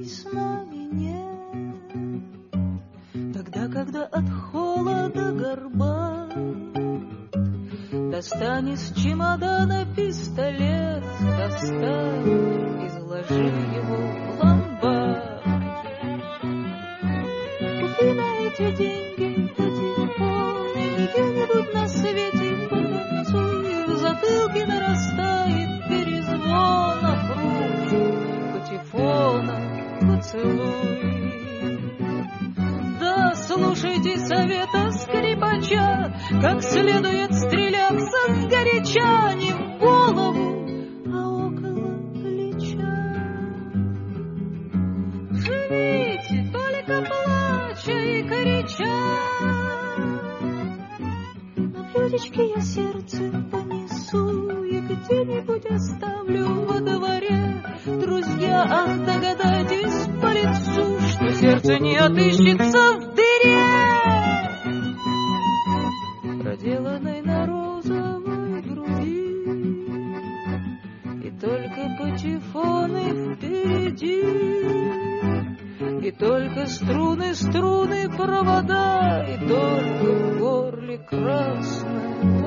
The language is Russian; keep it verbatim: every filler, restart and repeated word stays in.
с нами нет. Тогда, когда от холода горбат, достань из чемодана пистолет, достань и заложи его в ломбард. Купи на эти деньги телефон, где-нибудь на свете потанцуй, в затылке нарастает перезвон, а ручку патефона поцелуй. Да слушайте совета скрипача, как следует стреляться сгоряча, не в голову, а около плеча. Живите только плача и горяча. На блюдечке я сердце понесу и где-нибудь оставлю во дворе. Друзья, ах, догадайтесь по лицу, что сердце не отыщется в дыре, проделанной на розовой груди, и только патефоны впереди, и только струны, струны, провода, и только в горле красная